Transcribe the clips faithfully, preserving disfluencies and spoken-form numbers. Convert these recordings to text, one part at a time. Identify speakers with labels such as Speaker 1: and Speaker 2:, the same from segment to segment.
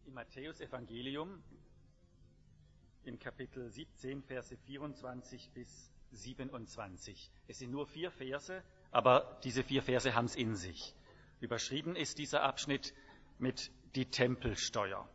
Speaker 1: Im Matthäus-Evangelium, im Kapitel siebzehn, Verse vierundzwanzig bis siebenundzwanzig. Es sind nur vier Verse, aber diese vier Verse haben es in sich. Überschrieben ist dieser Abschnitt mit die Tempelsteuer.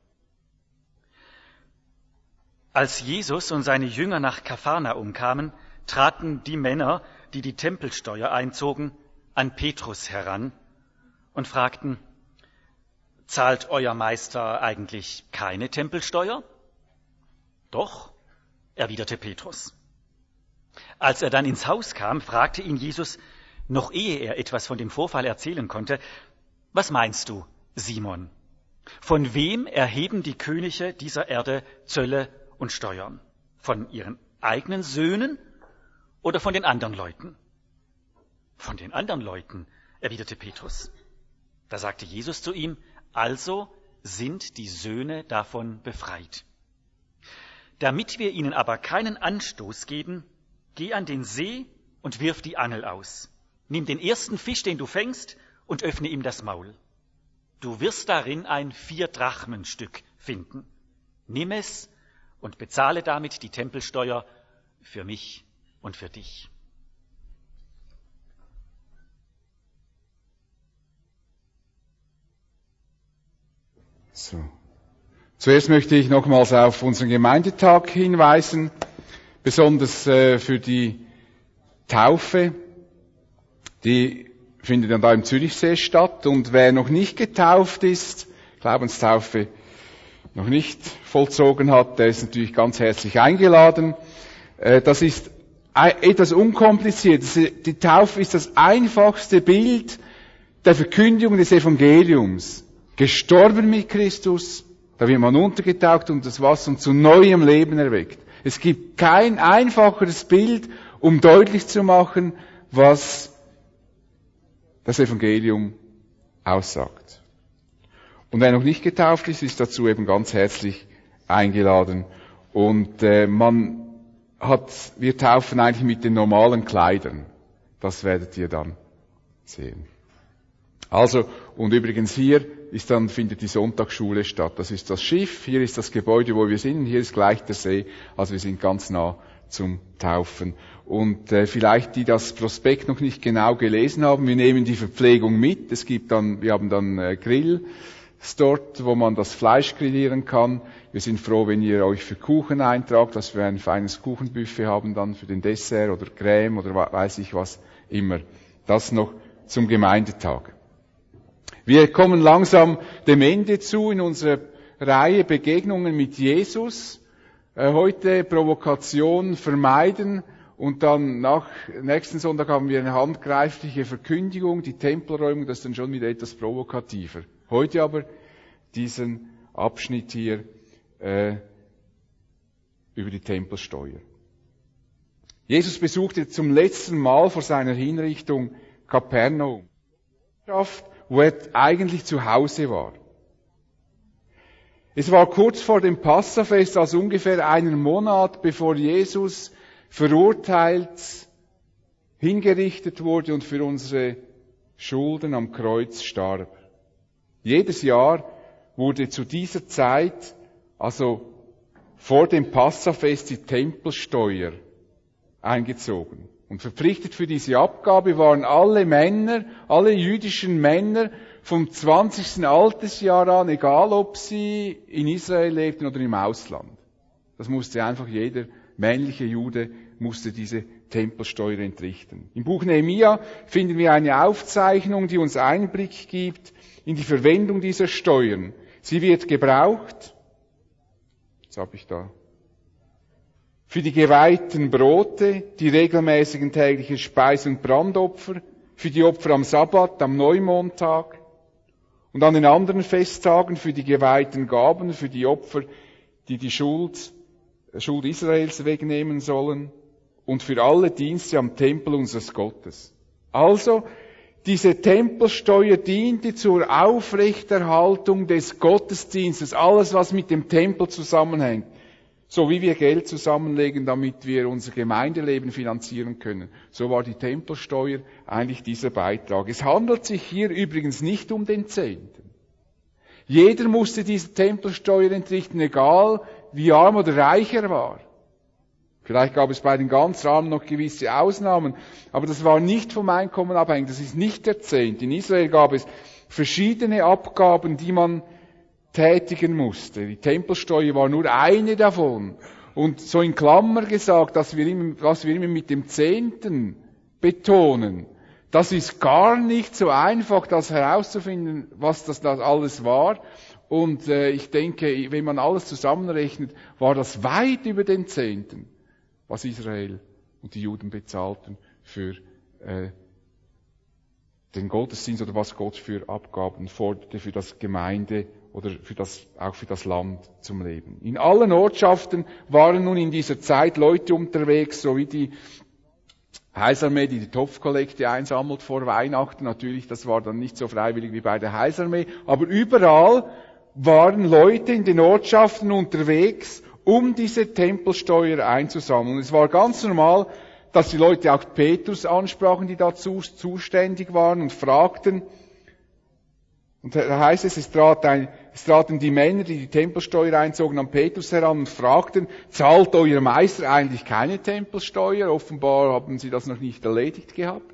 Speaker 1: Als Jesus und seine Jünger nach Kapharnaum kamen, traten die Männer, die die Tempelsteuer einzogen, an Petrus heran und fragten: Zahlt euer Meister eigentlich keine Tempelsteuer? Doch, erwiderte Petrus. Als er dann ins Haus kam, fragte ihn Jesus, noch ehe er etwas von dem Vorfall erzählen konnte: Was meinst du, Simon? Von wem erheben die Könige dieser Erde Zölle und Steuern? Von ihren eigenen Söhnen oder von den anderen Leuten? Von den anderen Leuten, erwiderte Petrus. Da sagte Jesus zu ihm: Also sind die Söhne davon befreit. Damit wir ihnen aber keinen Anstoß geben, geh an den See und wirf die Angel aus. Nimm den ersten Fisch, den du fängst, und öffne ihm das Maul. Du wirst darin ein Vier-Drachmen-Stück finden. Nimm es und bezahle damit die Tempelsteuer für mich und für dich.
Speaker 2: So. Zuerst möchte ich nochmals auf unseren Gemeindetag hinweisen, besonders äh, für die Taufe. Die findet dann da im Zürichsee statt. Und wer noch nicht getauft ist, Glaubenstaufe noch nicht vollzogen hat, der ist natürlich ganz herzlich eingeladen. Äh, das ist etwas unkompliziert. Die Taufe ist das einfachste Bild der Verkündigung des Evangeliums. Gestorben mit Christus, da wird man untergetaucht und das Wasser und zu neuem Leben erweckt. Es gibt kein einfacheres Bild, um deutlich zu machen, was das Evangelium aussagt. Und wer noch nicht getauft ist, ist dazu eben ganz herzlich eingeladen. Und äh, man hat, wir taufen eigentlich mit den normalen Kleidern. Das werdet ihr dann sehen. Also, und übrigens hier ist dann, findet die Sonntagsschule statt. Das ist das Schiff, hier ist das Gebäude, wo wir sind, hier ist gleich der See. Also wir sind ganz nah zum Taufen. Und äh, vielleicht die das Prospekt noch nicht genau gelesen haben, wir nehmen die Verpflegung mit. Es gibt dann, wir haben dann äh, Grills dort, wo man das Fleisch grillieren kann. Wir sind froh, wenn ihr euch für Kuchen eintragt, dass wir ein feines Kuchenbuffet haben dann für den Dessert oder Creme oder weiß ich was immer. Das noch zum Gemeindetag. Wir kommen langsam dem Ende zu in unserer Reihe Begegnungen mit Jesus. Äh, heute Provokation vermeiden und dann nach nächsten Sonntag haben wir eine handgreifliche Verkündigung, die Tempelräumung, das ist dann schon wieder etwas provokativer. Heute aber diesen Abschnitt hier äh, über die Tempelsteuer. Jesus besuchte zum letzten Mal vor seiner Hinrichtung Kapernaum, wo er eigentlich zu Hause war. Es war kurz vor dem Passafest, also ungefähr einen Monat, bevor Jesus verurteilt, hingerichtet wurde und für unsere Schulden am Kreuz starb. Jedes Jahr wurde zu dieser Zeit, also vor dem Passafest, die Tempelsteuer eingezogen. Und verpflichtet für diese Abgabe waren alle Männer, alle jüdischen Männer vom zwanzigsten Altersjahr an, egal ob sie in Israel lebten oder im Ausland. Das musste einfach jeder männliche Jude, musste diese Tempelsteuer entrichten. Im Buch Nehemia finden wir eine Aufzeichnung, die uns Einblick gibt in die Verwendung dieser Steuern. Sie wird gebraucht, was habe ich da? Für die geweihten Brote, die regelmäßigen täglichen Speise- und Brandopfer, für die Opfer am Sabbat, am Neumondtag und an den anderen Festtagen für die geweihten Gaben, für die Opfer, die die Schuld, Schuld Israels wegnehmen sollen und für alle Dienste am Tempel unseres Gottes. Also, diese Tempelsteuer diente zur Aufrechterhaltung des Gottesdienstes, alles was mit dem Tempel zusammenhängt. So wie wir Geld zusammenlegen, damit wir unser Gemeindeleben finanzieren können. So war die Tempelsteuer eigentlich dieser Beitrag. Es handelt sich hier übrigens nicht um den Zehnten. Jeder musste diese Tempelsteuer entrichten, egal wie arm oder reich er war. Vielleicht gab es bei den ganz Armen noch gewisse Ausnahmen, aber das war nicht vom Einkommen abhängig, das ist nicht der Zehnt. In Israel gab es verschiedene Abgaben, die man tätigen musste. Die Tempelsteuer war nur eine davon. Und so in Klammer gesagt, dass wir immer, was wir immer mit dem Zehnten betonen, das ist gar nicht so einfach, das herauszufinden, was das, das alles war. Und äh, ich denke, wenn man alles zusammenrechnet, war das weit über den Zehnten, was Israel und die Juden bezahlten für äh, den Gottesdienst oder was Gott für Abgaben forderte für das Gemeinde oder für das, auch für das Land zum Leben. In allen Ortschaften waren nun in dieser Zeit Leute unterwegs, so wie die Heilsarmee, die die Topfkollekte einsammelt vor Weihnachten. Natürlich, das war dann nicht so freiwillig wie bei der Heilsarmee, aber überall waren Leute in den Ortschaften unterwegs, um diese Tempelsteuer einzusammeln. Es war ganz normal, dass die Leute auch Petrus ansprachen, die dazu zuständig waren und fragten. Und da heißt es, es, trat ein, es traten die Männer, die die Tempelsteuer einzogen, an Petrus heran und fragten, zahlt euer Meister eigentlich keine Tempelsteuer? Offenbar haben sie das noch nicht erledigt gehabt.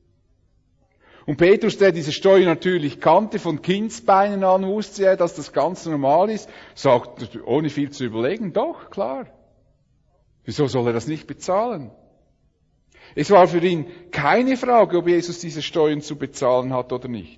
Speaker 2: Und Petrus, der diese Steuer natürlich kannte, von Kindsbeinen an wusste er, dass das ganz normal ist, sagt, ohne viel zu überlegen, doch, klar. Wieso soll er das nicht bezahlen? Es war für ihn keine Frage, ob Jesus diese Steuern zu bezahlen hat oder nicht.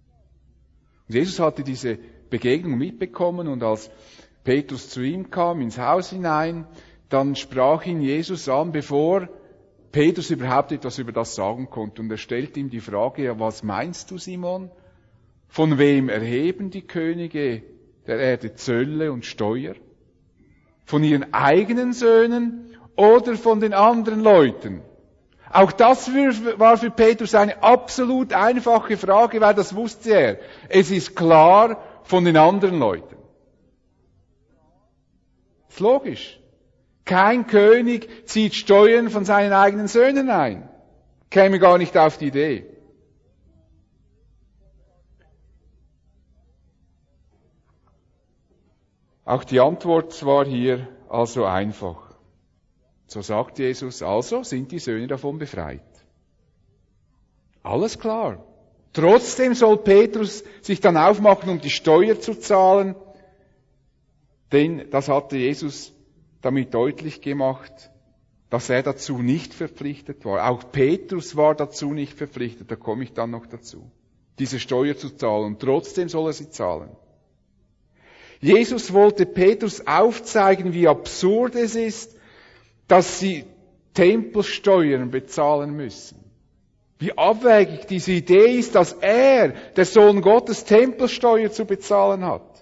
Speaker 2: Und Jesus hatte diese Begegnung mitbekommen und als Petrus zu ihm kam, ins Haus hinein, dann sprach ihn Jesus an, bevor Petrus überhaupt etwas über das sagen konnte. Und er stellte ihm die Frage, ja, was meinst du, Simon? Von wem erheben die Könige der Erde Zölle und Steuer? Von ihren eigenen Söhnen oder von den anderen Leuten? Auch das war für Petrus eine absolut einfache Frage, weil das wusste er. Es ist klar von den anderen Leuten. Ist logisch. Kein König zieht Steuern von seinen eigenen Söhnen ein. Käme gar nicht auf die Idee. Auch die Antwort war hier also einfach. So sagt Jesus, also sind die Söhne davon befreit. Alles klar. Trotzdem soll Petrus sich dann aufmachen, um die Steuer zu zahlen, denn das hatte Jesus damit deutlich gemacht, dass er dazu nicht verpflichtet war. Auch Petrus war dazu nicht verpflichtet, da komme ich dann noch dazu, diese Steuer zu zahlen. Und trotzdem soll er sie zahlen. Jesus wollte Petrus aufzeigen, wie absurd es ist, dass sie Tempelsteuern bezahlen müssen. Wie abwegig diese Idee ist, dass er, der Sohn Gottes, Tempelsteuer zu bezahlen hat.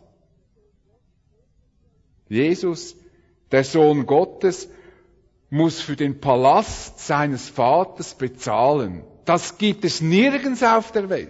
Speaker 2: Jesus, der Sohn Gottes, muss für den Palast seines Vaters bezahlen. Das gibt es nirgends auf der Welt.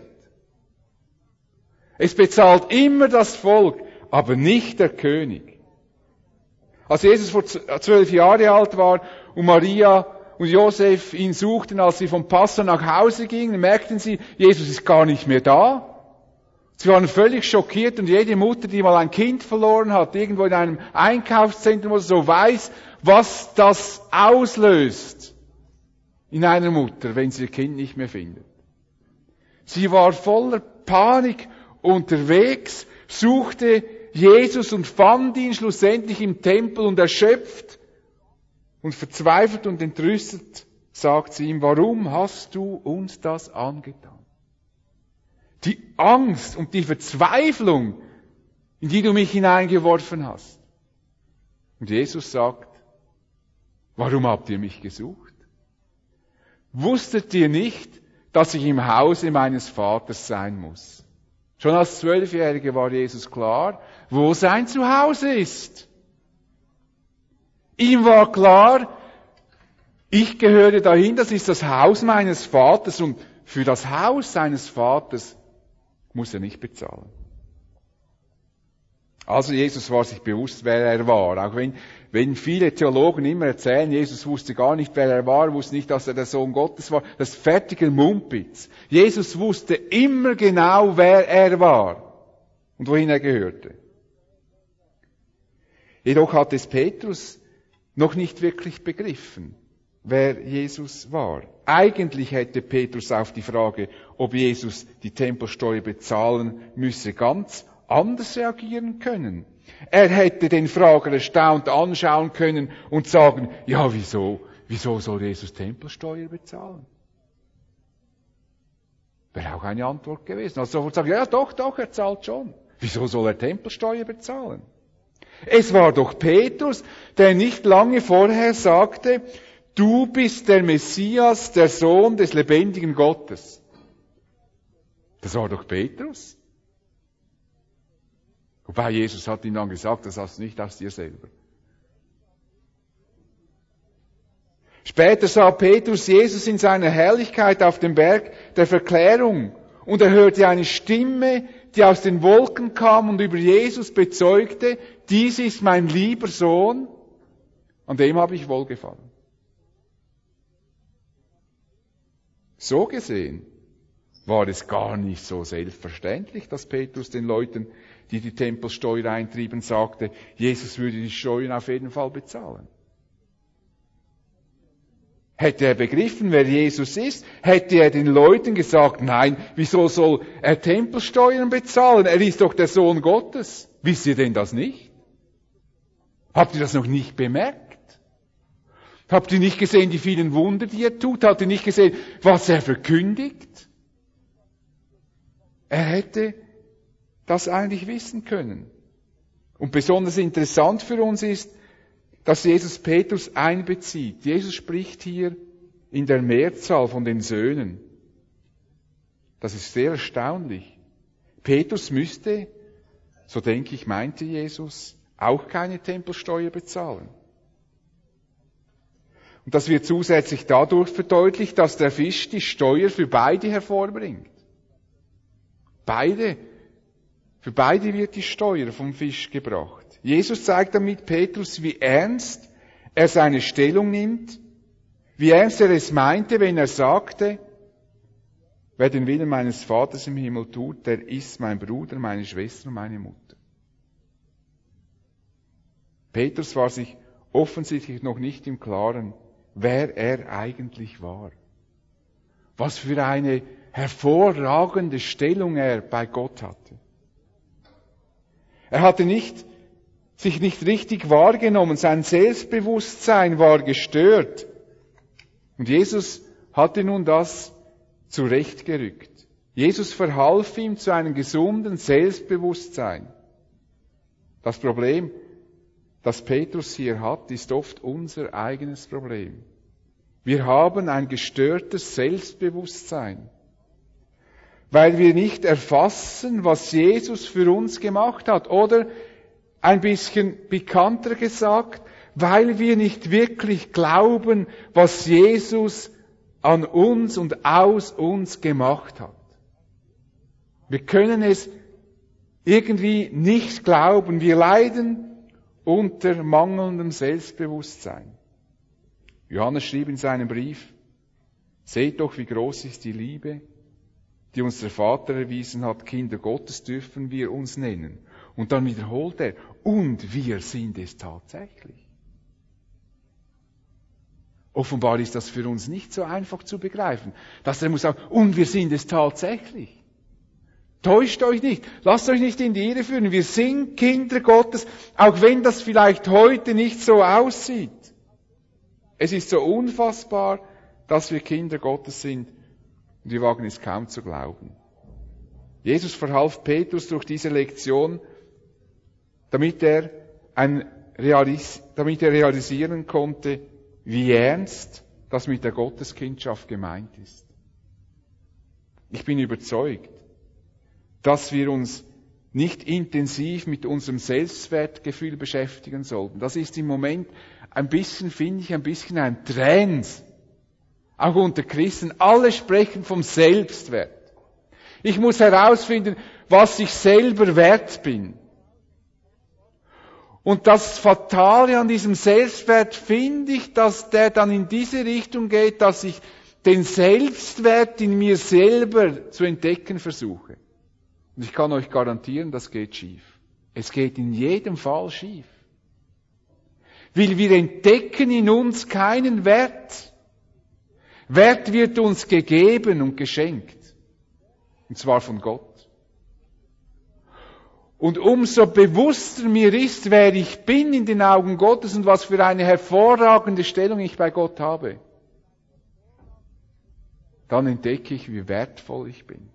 Speaker 2: Es bezahlt immer das Volk, aber nicht der König. Als Jesus vor zwölf Jahre alt war und Maria und Josef ihn suchten, als sie vom Passa nach Hause gingen, merkten sie, Jesus ist gar nicht mehr da. Sie waren völlig schockiert und jede Mutter, die mal ein Kind verloren hat, irgendwo in einem Einkaufszentrum oder so, weiß, was das auslöst in einer Mutter, wenn sie ihr Kind nicht mehr findet. Sie war voller Panik unterwegs, suchte Jesus und fand ihn schlussendlich im Tempel und erschöpft und verzweifelt und entrüstet sagt sie ihm, warum hast du uns das angetan? Die Angst und die Verzweiflung, in die du mich hineingeworfen hast. Und Jesus sagt, warum habt ihr mich gesucht? Wusstet ihr nicht, dass ich im Hause meines Vaters sein muss? Schon als Zwölfjähriger war Jesus klar, wo sein Zuhause ist. Ihm war klar, ich gehöre dahin, das ist das Haus meines Vaters und für das Haus seines Vaters muss er nicht bezahlen. Also Jesus war sich bewusst, wer er war. Auch wenn, wenn viele Theologen immer erzählen, Jesus wusste gar nicht, wer er war, wusste nicht, dass er der Sohn Gottes war. Das ist fertiger Mumpitz. Jesus wusste immer genau, wer er war. und wohin er gehörte. Jedoch hat es Petrus noch nicht wirklich begriffen, wer Jesus war. Eigentlich hätte Petrus auf die Frage, ob Jesus die Tempelsteuer bezahlen müsse, ganz anders reagieren können. Er hätte den Frager erstaunt anschauen können und sagen, ja, wieso? Wieso soll Jesus Tempelsteuer bezahlen? Wäre auch eine Antwort gewesen. Also sofort sagen, ja, doch, doch, er zahlt schon. Wieso soll er Tempelsteuer bezahlen? Es war doch Petrus, der nicht lange vorher sagte, du bist der Messias, der Sohn des lebendigen Gottes. Das war doch Petrus. Wobei Jesus hat ihm dann gesagt, das hast du nicht aus dir selber. Später sah Petrus Jesus in seiner Herrlichkeit auf dem Berg der Verklärung und er hörte eine Stimme, die aus den Wolken kam und über Jesus bezeugte, dies ist mein lieber Sohn, an dem habe ich wohlgefallen. So gesehen war es gar nicht so selbstverständlich, dass Petrus den Leuten, die die Tempelsteuer eintrieben, sagte, Jesus würde die Steuern auf jeden Fall bezahlen. Hätte er begriffen, wer Jesus ist, hätte er den Leuten gesagt, nein, wieso soll er Tempelsteuern bezahlen? Er ist doch der Sohn Gottes. Wisst ihr denn das nicht? Habt ihr das noch nicht bemerkt? Habt ihr nicht gesehen, die vielen Wunder, die er tut? Habt ihr nicht gesehen, was er verkündigt? Er hätte das eigentlich wissen können. Und besonders interessant für uns ist, dass Jesus Petrus einbezieht. Jesus spricht hier in der Mehrzahl von den Söhnen. Das ist sehr erstaunlich. Petrus müsste, so denke ich, meinte Jesus, auch keine Tempelsteuer bezahlen. Und das wird zusätzlich dadurch verdeutlicht, dass der Fisch die Steuer für beide hervorbringt. Beide, für beide wird die Steuer vom Fisch gebracht. Jesus zeigt damit Petrus, wie ernst er seine Stellung nimmt, wie ernst er es meinte, wenn er sagte, wer den Willen meines Vaters im Himmel tut, der ist mein Bruder, meine Schwester und meine Mutter. Petrus war sich offensichtlich noch nicht im Klaren, wer er eigentlich war. Was für eine hervorragende Stellung er bei Gott hatte. Er hatte nicht sich nicht richtig wahrgenommen, sein Selbstbewusstsein war gestört. Und Jesus hatte nun das zurechtgerückt. Jesus verhalf ihm zu einem gesunden Selbstbewusstsein. Das Problem, das Petrus hier hat, ist oft unser eigenes Problem. Wir haben ein gestörtes Selbstbewusstsein, weil wir nicht erfassen, was Jesus für uns gemacht hat, oder ein bisschen bekannter gesagt, weil wir nicht wirklich glauben, was Jesus an uns und aus uns gemacht hat. Wir können es irgendwie nicht glauben. Wir leiden unter mangelndem Selbstbewusstsein. Johannes schrieb in seinem Brief, seht doch, wie groß ist die Liebe, die uns der Vater erwiesen hat, Kinder Gottes dürfen wir uns nennen. Und dann wiederholt er, und wir sind es tatsächlich. Offenbar ist das für uns nicht so einfach zu begreifen, dass er muss sagen, und wir sind es tatsächlich. Täuscht euch nicht, lasst euch nicht in die Irre führen, wir sind Kinder Gottes, auch wenn das vielleicht heute nicht so aussieht. Es ist so unfassbar, dass wir Kinder Gottes sind, und wir wagen es kaum zu glauben. Jesus verhalf Petrus durch diese Lektion, damit er, ein Realis- damit er realisieren konnte, wie ernst das mit der Gotteskindschaft gemeint ist. Ich bin überzeugt, dass wir uns nicht intensiv mit unserem Selbstwertgefühl beschäftigen sollten. Das ist im Moment ein bisschen, finde ich, ein bisschen ein Trend. Auch unter Christen. Alle sprechen vom Selbstwert. Ich muss herausfinden, was ich selber wert bin. Und das Fatale an diesem Selbstwert finde ich, dass der dann in diese Richtung geht, dass ich den Selbstwert in mir selber zu entdecken versuche. Und ich kann euch garantieren, das geht schief. Es geht in jedem Fall schief. Weil wir entdecken in uns keinen Wert. Wert wird uns gegeben und geschenkt. Und zwar von Gott. Und umso bewusster mir ist, wer ich bin in den Augen Gottes und was für eine hervorragende Stellung ich bei Gott habe, dann entdecke ich, wie wertvoll ich bin.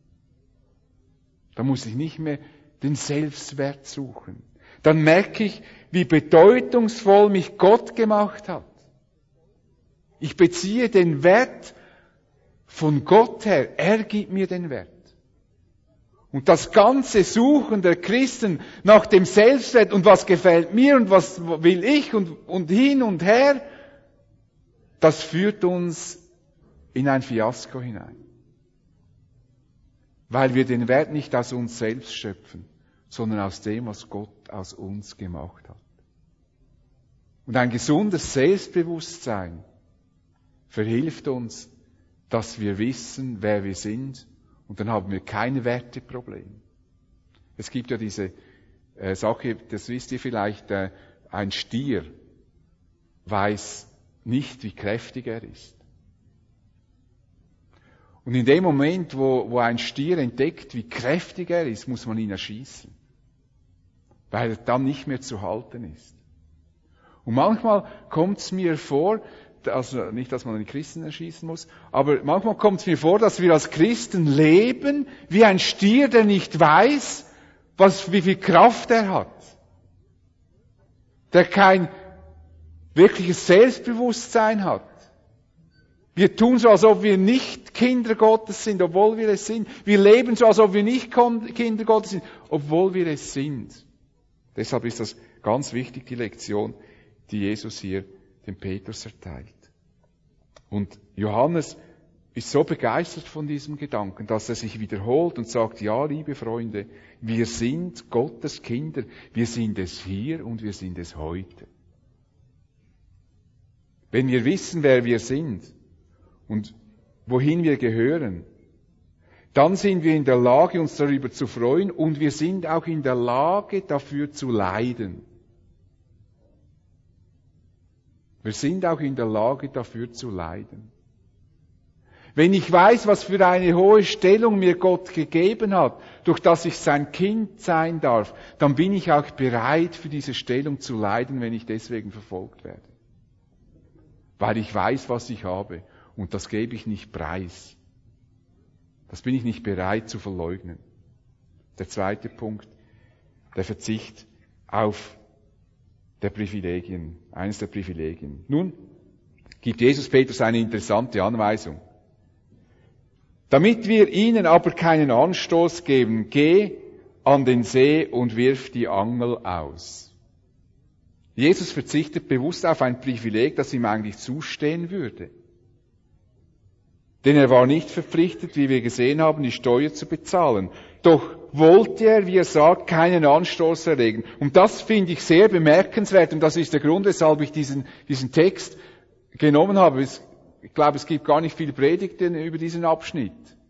Speaker 2: Da muss ich nicht mehr den Selbstwert suchen. Dann merke ich, wie bedeutungsvoll mich Gott gemacht hat. Ich beziehe den Wert von Gott her. Er gibt mir den Wert. Und das ganze Suchen der Christen nach dem Selbstwert und was gefällt mir und was will ich und, und hin und her, das führt uns in ein Fiasko hinein. Weil wir den Wert nicht aus uns selbst schöpfen, sondern aus dem, was Gott aus uns gemacht hat. Und ein gesundes Selbstbewusstsein verhilft uns, dass wir wissen, wer wir sind, und dann haben wir kein Werteproblem. Es gibt ja diese äh, Sache, das wisst ihr vielleicht, äh, ein Stier weiß nicht, wie kräftig er ist. Und in dem Moment, wo, wo ein Stier entdeckt, wie kräftig er ist, muss man ihn erschießen. Weil er dann nicht mehr zu halten ist. Und manchmal kommt es mir vor, also nicht, dass man einen Christen erschießen muss, aber manchmal kommt es mir vor, dass wir als Christen leben wie ein Stier, der nicht weiß, was, wie viel Kraft er hat. Der kein wirkliches Selbstbewusstsein hat. Wir tun so, als ob wir nicht Kinder Gottes sind, obwohl wir es sind. Wir leben so, als ob wir nicht Kinder Gottes sind, obwohl wir es sind. Deshalb ist das ganz wichtig, die Lektion, die Jesus hier dem Petrus erteilt. Und Johannes ist so begeistert von diesem Gedanken, dass er sich wiederholt und sagt, ja, liebe Freunde, wir sind Gottes Kinder, wir sind es hier und wir sind es heute. Wenn wir wissen, wer wir sind und wohin wir gehören, dann sind wir in der Lage, uns darüber zu freuen und wir sind auch in der Lage, dafür zu leiden. Wir sind auch in der Lage, dafür zu leiden. Wenn ich weiß, was für eine hohe Stellung mir Gott gegeben hat, durch das ich sein Kind sein darf, dann bin ich auch bereit, für diese Stellung zu leiden, wenn ich deswegen verfolgt werde. Weil ich weiß, was ich habe. Und das gebe ich nicht preis. Das bin ich nicht bereit zu verleugnen. Der zweite Punkt, der Verzicht auf der Privilegien, eines der Privilegien. Nun gibt Jesus Petrus eine interessante Anweisung. Damit wir ihnen aber keinen Anstoß geben, geh an den See und wirf die Angel aus. Jesus verzichtet bewusst auf ein Privileg, das ihm eigentlich zustehen würde. Denn er war nicht verpflichtet, wie wir gesehen haben, die Steuer zu bezahlen. Doch wollte er, wie er sagt, keinen Anstoß erregen. Und das finde ich sehr bemerkenswert und das ist der Grund, weshalb ich diesen, diesen Text genommen habe. Ich glaube, es gibt gar nicht viele Predigten über diesen Abschnitt.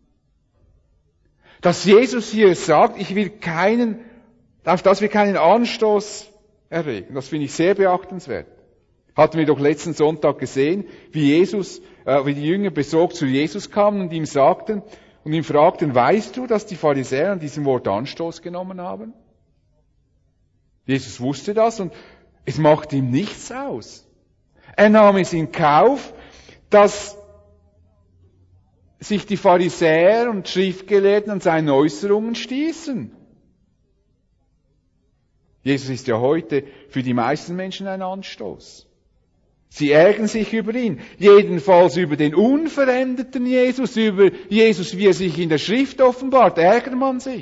Speaker 2: Dass Jesus hier sagt, ich will keinen, auf das wir keinen Anstoß erregen. Das finde ich sehr beachtenswert. Hatten wir doch letzten Sonntag gesehen, wie Jesus, äh, wie die Jünger besorgt zu Jesus kamen und ihm sagten, und ihn fragten, weißt du, dass die Pharisäer an diesem Wort Anstoß genommen haben? Jesus wusste das und es machte ihm nichts aus. Er nahm es in Kauf, dass sich die Pharisäer und Schriftgelehrten an seinen Äußerungen stießen. Jesus ist ja heute für die meisten Menschen ein Anstoß. Sie ärgern sich über ihn, jedenfalls über den unveränderten Jesus, über Jesus, wie er sich in der Schrift offenbart, ärgert man sich.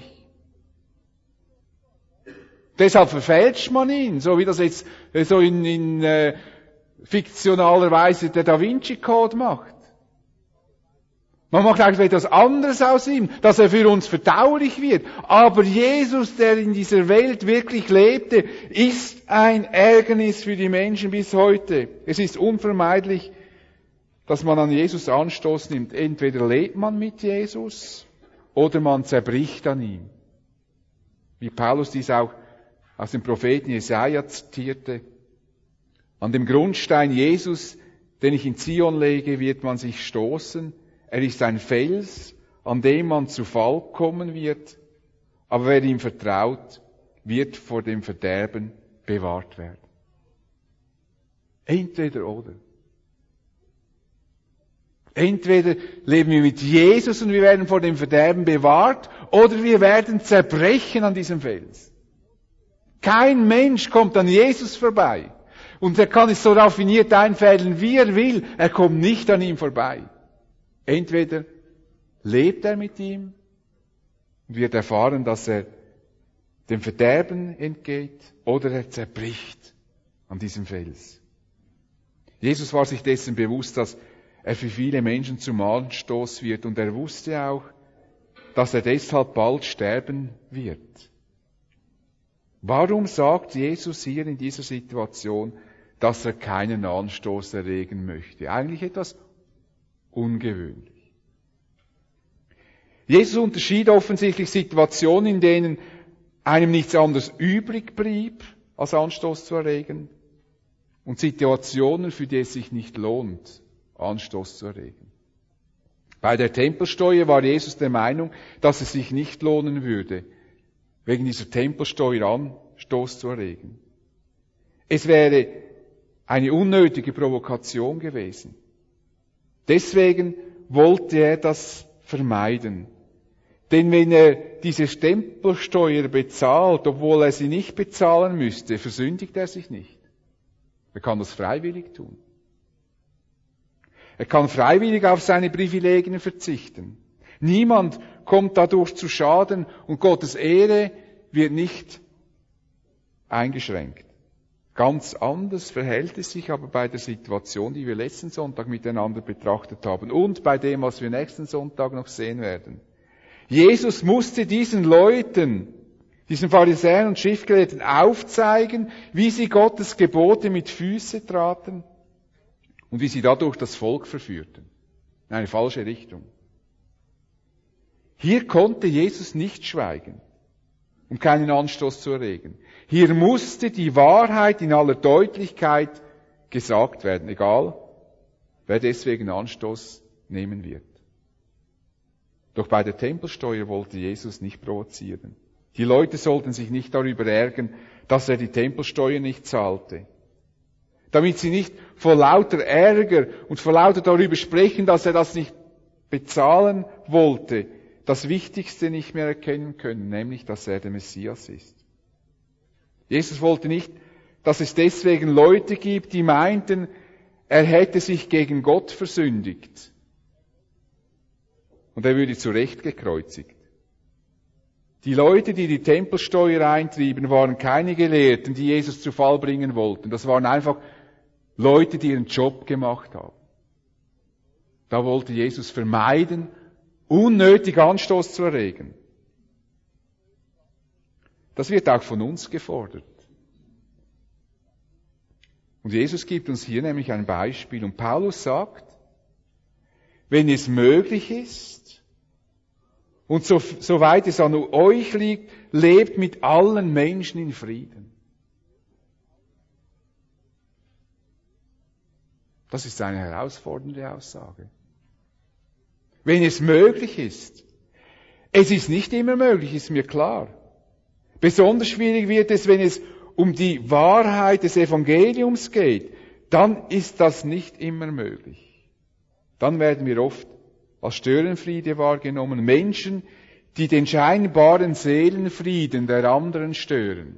Speaker 2: Deshalb verfälscht man ihn, so wie das jetzt so in, in äh, fiktionaler Weise der Da Vinci Code macht. Man macht eigentlich etwas anderes aus ihm, dass er für uns verdaulich wird. Aber Jesus, der in dieser Welt wirklich lebte, ist ein Ärgernis für die Menschen bis heute. Es ist unvermeidlich, dass man an Jesus Anstoß nimmt. Entweder lebt man mit Jesus oder man zerbricht an ihm. wie Paulus dies auch aus dem Propheten Jesaja zitierte. An dem Grundstein Jesus, den ich in Zion lege, wird man sich stoßen. Er ist ein Fels, an dem man zu Fall kommen wird. Aber wer ihm vertraut, wird vor dem Verderben bewahrt werden. Entweder oder. Entweder leben wir mit Jesus und wir werden vor dem Verderben bewahrt, oder wir werden zerbrechen an diesem Fels. Kein Mensch kommt an Jesus vorbei. Und er kann es so raffiniert einfädeln, wie er will. Er kommt nicht an ihm vorbei. Entweder lebt er mit ihm und wird erfahren, dass er dem Verderben entgeht, oder er zerbricht an diesem Fels. Jesus war sich dessen bewusst, dass er für viele Menschen zum Anstoß wird, und er wusste auch, dass er deshalb bald sterben wird. Warum sagt Jesus hier in dieser Situation, dass er keinen Anstoß erregen möchte? Eigentlich etwas ungewöhnlich. Jesus unterschied offensichtlich Situationen, in denen einem nichts anderes übrig blieb, als Anstoß zu erregen, und Situationen, für die es sich nicht lohnt, Anstoß zu erregen. Bei der Tempelsteuer war Jesus der Meinung, dass es sich nicht lohnen würde, wegen dieser Tempelsteuer Anstoß zu erregen. Es wäre eine unnötige Provokation gewesen. Deswegen wollte er das vermeiden. Denn wenn er diese Tempelsteuer bezahlt, obwohl er sie nicht bezahlen müsste, versündigt er sich nicht. Er kann das freiwillig tun. Er kann freiwillig auf seine Privilegien verzichten. Niemand kommt dadurch zu Schaden und Gottes Ehre wird nicht eingeschränkt. Ganz anders verhält es sich aber bei der Situation, die wir letzten Sonntag miteinander betrachtet haben, und bei dem, was wir nächsten Sonntag noch sehen werden. Jesus musste diesen Leuten, diesen Pharisäern und Schriftgelehrten aufzeigen, wie sie Gottes Gebote mit Füßen traten und wie sie dadurch das Volk verführten. In eine falsche Richtung. Hier konnte Jesus nicht schweigen, um keinen Anstoß zu erregen. Hier musste die Wahrheit in aller Deutlichkeit gesagt werden, egal wer deswegen Anstoß nehmen wird. Doch bei der Tempelsteuer wollte Jesus nicht provozieren. Die Leute sollten sich nicht darüber ärgern, dass er die Tempelsteuer nicht zahlte. Damit sie nicht vor lauter Ärger und vor lauter darüber sprechen, dass er das nicht bezahlen wollte, das Wichtigste nicht mehr erkennen können, nämlich, dass er der Messias ist. Jesus wollte nicht, dass es deswegen Leute gibt, die meinten, er hätte sich gegen Gott versündigt und er würde zu Recht gekreuzigt. Die Leute, die die Tempelsteuer eintrieben, waren keine Gelehrten, die Jesus zu Fall bringen wollten. Das waren einfach Leute, die ihren Job gemacht haben. Da wollte Jesus vermeiden, unnötig Anstoß zu erregen. Das wird auch von uns gefordert. Und Jesus gibt uns hier nämlich ein Beispiel. Und Paulus sagt, wenn es möglich ist, und so, soweit es an euch liegt, lebt mit allen Menschen in Frieden. Das ist eine herausfordernde Aussage. Wenn es möglich ist. Es ist nicht immer möglich, ist mir klar. Besonders schwierig wird es, wenn es um die Wahrheit des Evangeliums geht. Dann ist das nicht immer möglich. Dann werden wir oft als Störenfriede wahrgenommen. Menschen, die den scheinbaren Seelenfrieden der anderen stören.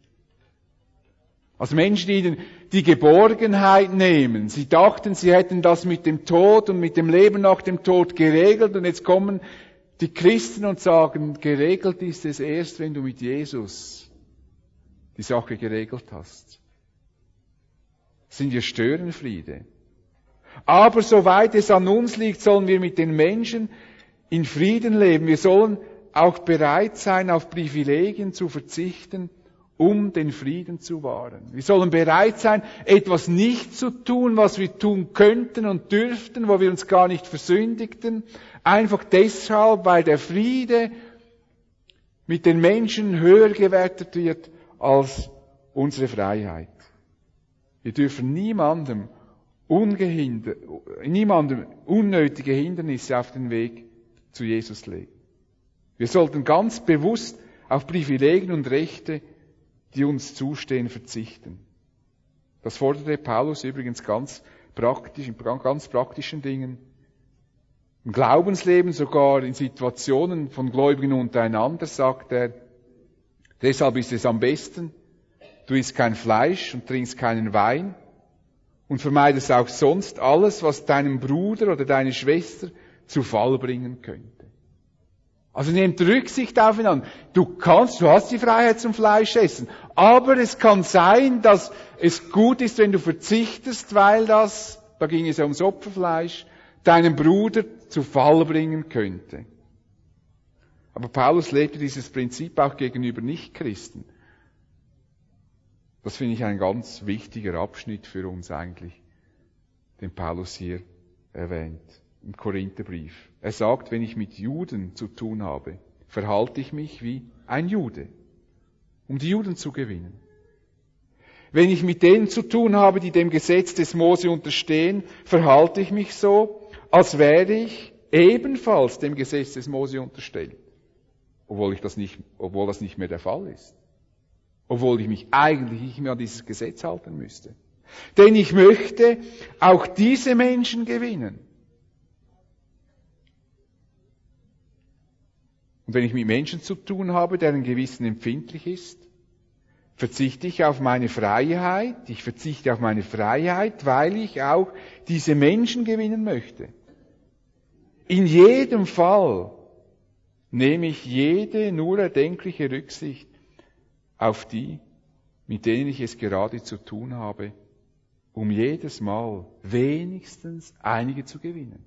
Speaker 2: Als Menschen, die ihnen die Geborgenheit nehmen. Sie dachten, sie hätten das mit dem Tod und mit dem Leben nach dem Tod geregelt, und jetzt kommen die Christen und sagen, geregelt ist es erst, wenn du mit Jesus die Sache geregelt hast. Sind wir Störenfriede? Aber soweit es an uns liegt, sollen wir mit den Menschen in Frieden leben. Wir sollen auch bereit sein, auf Privilegien zu verzichten, um den Frieden zu wahren. Wir sollen bereit sein, etwas nicht zu tun, was wir tun könnten und dürften, wo wir uns gar nicht versündigten, einfach deshalb, weil der Friede mit den Menschen höher gewertet wird als unsere Freiheit. Wir dürfen niemandem ungehindert, niemandem unnötige Hindernisse auf den Weg zu Jesus legen. Wir sollten ganz bewusst auf Privilegien und Rechte, die uns zustehen, verzichten. Das forderte Paulus übrigens ganz praktisch, in ganz praktischen Dingen. Im Glaubensleben, sogar in Situationen von Gläubigen untereinander, sagt er, deshalb ist es am besten, du isst kein Fleisch und trinkst keinen Wein und vermeidest auch sonst alles, was deinem Bruder oder deine Schwester zu Fall bringen könnte. Also nehmt Rücksicht aufeinander. Du kannst, du hast die Freiheit zum Fleisch essen, aber es kann sein, dass es gut ist, wenn du verzichtest, weil das, da ging es ja ums Opferfleisch, deinem Bruder zu Fall bringen könnte. Aber Paulus lebte dieses Prinzip auch gegenüber Nichtchristen. Das finde ich ein ganz wichtiger Abschnitt für uns eigentlich, den Paulus hier erwähnt, im Korintherbrief. Er sagt, wenn ich mit Juden zu tun habe, verhalte ich mich wie ein Jude, um die Juden zu gewinnen. Wenn ich mit denen zu tun habe, die dem Gesetz des Mose unterstehen, verhalte ich mich so, als wäre ich ebenfalls dem Gesetz des Mose unterstellt, obwohl ich das nicht, obwohl das nicht mehr der Fall ist. Obwohl ich mich eigentlich nicht mehr an dieses Gesetz halten müsste. Denn ich möchte auch diese Menschen gewinnen. Und wenn ich mit Menschen zu tun habe, deren Gewissen empfindlich ist, verzichte ich auf meine Freiheit. Ich verzichte auf meine Freiheit, weil ich auch diese Menschen gewinnen möchte. In jedem Fall nehme ich jede nur erdenkliche Rücksicht auf die, mit denen ich es gerade zu tun habe, um jedes Mal wenigstens einige zu gewinnen.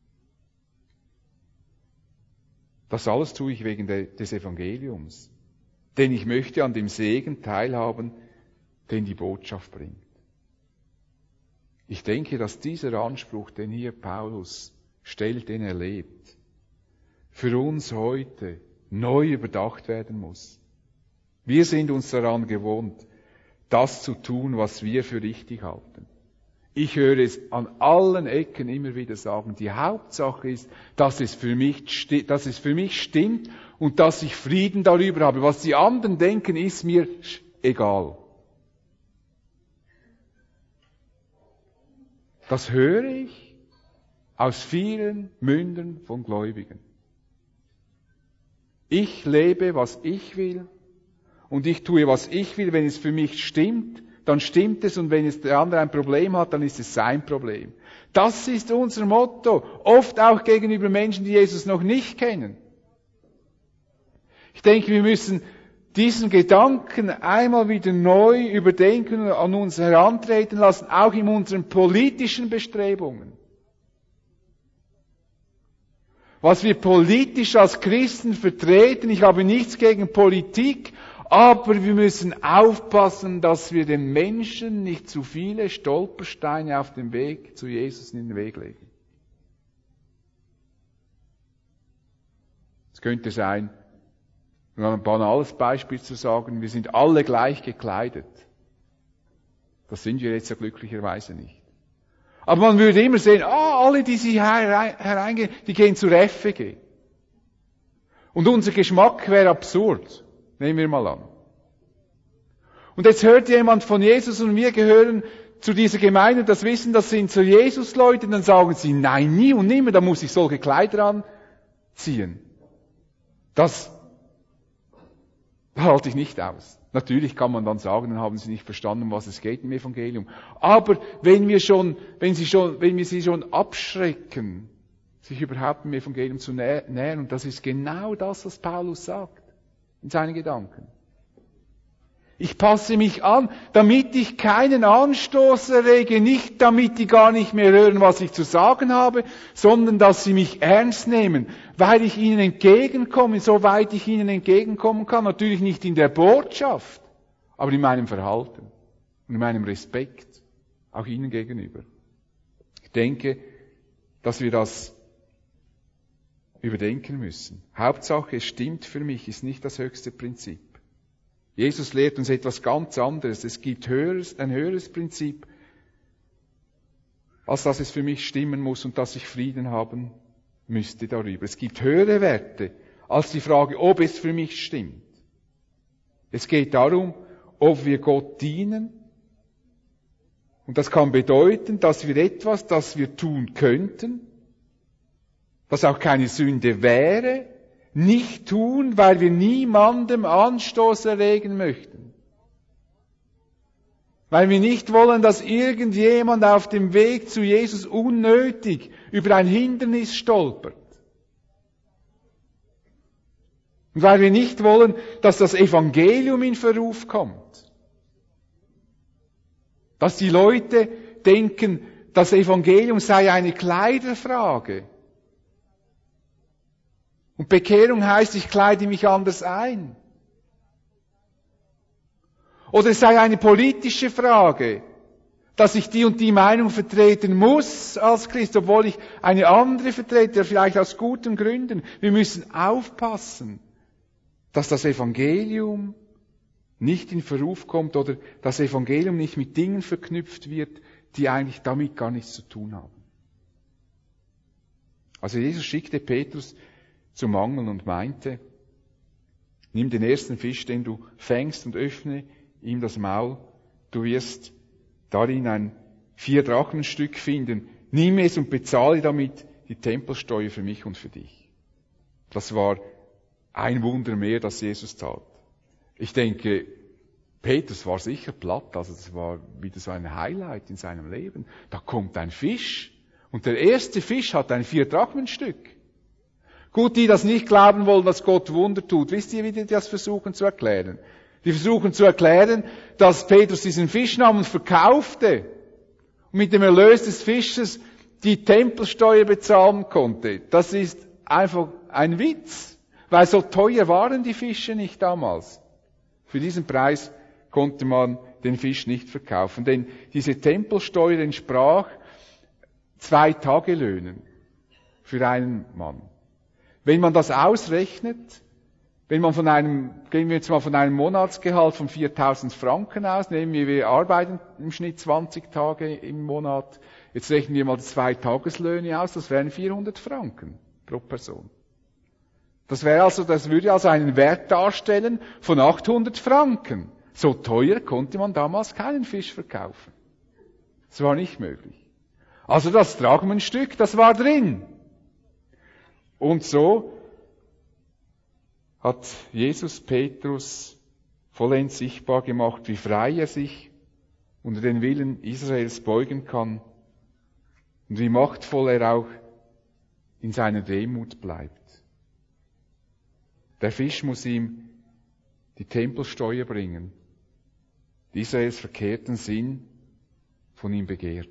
Speaker 2: Das alles tue ich wegen des Evangeliums, denn ich möchte an dem Segen teilhaben, den die Botschaft bringt. Ich denke, dass dieser Anspruch, den hier Paulus stellt, den er lebt, für uns heute neu überdacht werden muss. Wir sind uns daran gewohnt, das zu tun, was wir für richtig halten. Ich höre es an allen Ecken immer wieder sagen, die Hauptsache ist, dass es für mich, dass es für mich stimmt und dass ich Frieden darüber habe. Was die anderen denken, ist mir egal. Das höre ich aus vielen Mündern von Gläubigen. Ich lebe, was ich will. Und ich tue, was ich will. Wenn es für mich stimmt, dann stimmt es. Und wenn es der andere ein Problem hat, dann ist es sein Problem. Das ist unser Motto. Oft auch gegenüber Menschen, die Jesus noch nicht kennen. Ich denke, wir müssen diesen Gedanken einmal wieder neu überdenken und an uns herantreten lassen, auch in unseren politischen Bestrebungen. Was wir politisch als Christen vertreten, ich habe nichts gegen Politik, aber wir müssen aufpassen, dass wir den Menschen nicht zu viele Stolpersteine auf dem Weg zu Jesus in den Weg legen. Es könnte sein, um ein banales Beispiel zu sagen, wir sind alle gleich gekleidet. Das sind wir jetzt ja glücklicherweise nicht. Aber man würde immer sehen, ah, alle, die sie hereingehen, die gehen zur F E G. Und unser Geschmack wäre absurd. Nehmen wir mal an. Und jetzt hört jemand von Jesus und wir gehören zu dieser Gemeinde, das wissen, das sind so Jesus-Leute, dann sagen sie, nein, nie und nimmer, da muss ich solche Kleider anziehen. Das halte ich nicht aus. Natürlich kann man dann sagen, dann haben sie nicht verstanden, um was es geht im Evangelium. Aber wenn wir schon, wenn sie schon, wenn wir sie schon abschrecken, sich überhaupt im Evangelium zu nähern, und das ist genau das, was Paulus sagt in seinen Gedanken. Ich passe mich an, damit ich keinen Anstoß errege, nicht damit die gar nicht mehr hören, was ich zu sagen habe, sondern dass sie mich ernst nehmen, weil ich ihnen entgegenkomme, soweit ich ihnen entgegenkommen kann. Natürlich nicht in der Botschaft, aber in meinem Verhalten und in meinem Respekt, auch ihnen gegenüber. Ich denke, dass wir das überdenken müssen. Hauptsache, es stimmt für mich, ist nicht das höchste Prinzip. Jesus lehrt uns etwas ganz anderes. Es gibt höheres, ein höheres Prinzip, als dass es für mich stimmen muss und dass ich Frieden haben müsste darüber. Es gibt höhere Werte als die Frage, ob es für mich stimmt. Es geht darum, ob wir Gott dienen. Und das kann bedeuten, dass wir etwas, das wir tun könnten, was auch keine Sünde wäre, nicht tun, weil wir niemandem Anstoß erregen möchten. Weil wir nicht wollen, dass irgendjemand auf dem Weg zu Jesus unnötig über ein Hindernis stolpert. Und weil wir nicht wollen, dass das Evangelium in Verruf kommt. Dass die Leute denken, das Evangelium sei eine Kleiderfrage. Und Bekehrung heißt, ich kleide mich anders ein. Oder es sei eine politische Frage, dass ich die und die Meinung vertreten muss als Christ, obwohl ich eine andere vertrete, vielleicht aus guten Gründen. Wir müssen aufpassen, dass das Evangelium nicht in Verruf kommt oder das Evangelium nicht mit Dingen verknüpft wird, die eigentlich damit gar nichts zu tun haben. Also Jesus schickte Petrus zum Angeln und meinte, nimm den ersten Fisch, den du fängst, und öffne ihm das Maul. Du wirst darin ein Vier-Drachenstück finden. Nimm es und bezahle damit die Tempelsteuer für mich und für dich. Das war ein Wunder mehr, das Jesus tat. Ich denke, Petrus war sicher platt, also das war wieder so ein Highlight in seinem Leben. Da kommt ein Fisch und der erste Fisch hat ein Vier-Drachenstück. Gut, die das nicht glauben wollen, dass Gott Wunder tut. Wisst ihr, wie die das versuchen zu erklären? Die versuchen zu erklären, dass Petrus diesen Fisch nahm und verkaufte und mit dem Erlös des Fisches die Tempelsteuer bezahlen konnte. Das ist einfach ein Witz, weil so teuer waren die Fische nicht damals. Für diesen Preis konnte man den Fisch nicht verkaufen, denn diese Tempelsteuer entsprach zwei Tagelöhnen für einen Mann. Wenn man das ausrechnet, wenn man von einem, gehen wir jetzt mal von einem Monatsgehalt von viertausend Franken aus, nehmen wir, wir arbeiten im Schnitt zwanzig Tage im Monat, jetzt rechnen wir mal zwei Tageslöhne aus, das wären vierhundert Franken pro Person. Das wäre also, das würde also einen Wert darstellen von achthundert Franken. So teuer konnte man damals keinen Fisch verkaufen. Das war nicht möglich. Also das Drachmenstück, das war drin. Und so hat Jesus Petrus vollends sichtbar gemacht, wie frei er sich unter den Willen Israels beugen kann und wie machtvoll er auch in seiner Demut bleibt. Der Fisch muss ihm die Tempelsteuer bringen, die Israels verkehrten Sinn von ihm begehrt.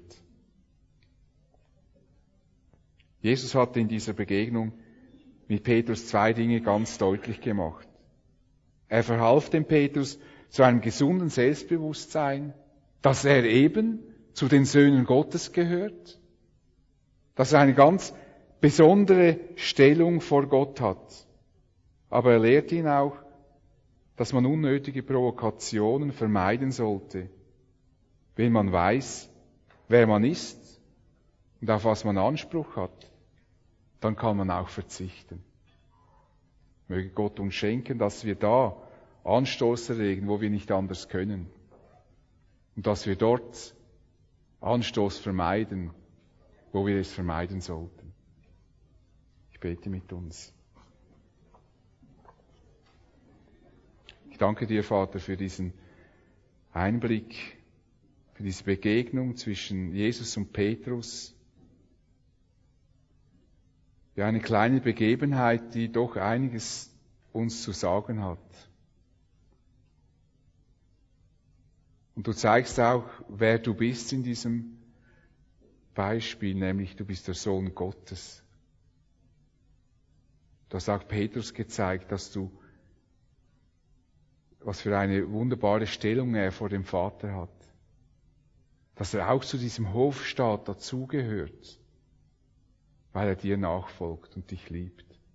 Speaker 2: Jesus hatte in dieser Begegnung mit Petrus zwei Dinge ganz deutlich gemacht. Er verhalf dem Petrus zu einem gesunden Selbstbewusstsein, dass er eben zu den Söhnen Gottes gehört, dass er eine ganz besondere Stellung vor Gott hat. Aber er lehrt ihn auch, dass man unnötige Provokationen vermeiden sollte, wenn man weiß, wer man ist und auf was man Anspruch hat. Dann kann man auch verzichten. Möge Gott uns schenken, dass wir da Anstoß erregen, wo wir nicht anders können. Und dass wir dort Anstoß vermeiden, wo wir es vermeiden sollten. Ich bete mit uns. Ich danke dir, Vater, für diesen Einblick, für diese Begegnung zwischen Jesus und Petrus. Ja, eine kleine Begebenheit, die doch einiges uns zu sagen hat. Und du zeigst auch, wer du bist in diesem Beispiel, nämlich du bist der Sohn Gottes. Du hast auch Petrus gezeigt, dass du, was für eine wunderbare Stellung er vor dem Vater hat. Dass er auch zu diesem Hofstaat dazugehört, weil er dir nachfolgt und dich liebt.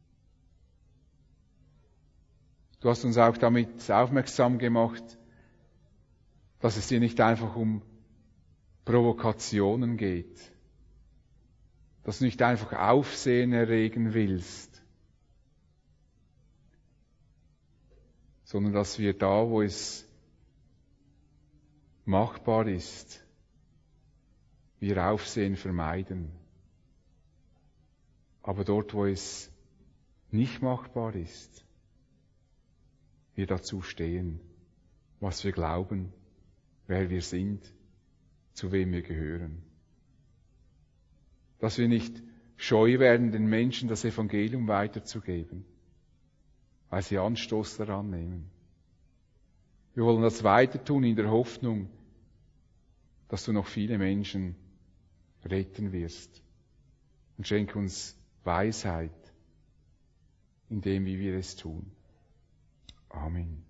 Speaker 2: Du hast uns auch damit aufmerksam gemacht, dass es dir nicht einfach um Provokationen geht, dass du nicht einfach Aufsehen erregen willst, sondern dass wir da, wo es machbar ist, wir Aufsehen vermeiden. Aber dort, wo es nicht machbar ist, wir dazu stehen, was wir glauben, wer wir sind, zu wem wir gehören. Dass wir nicht scheu werden, den Menschen das Evangelium weiterzugeben, weil sie Anstoß daran nehmen. Wir wollen das weiter tun in der Hoffnung, dass du noch viele Menschen retten wirst. Und schenke uns Weisheit in dem, wie wir es tun. Amen.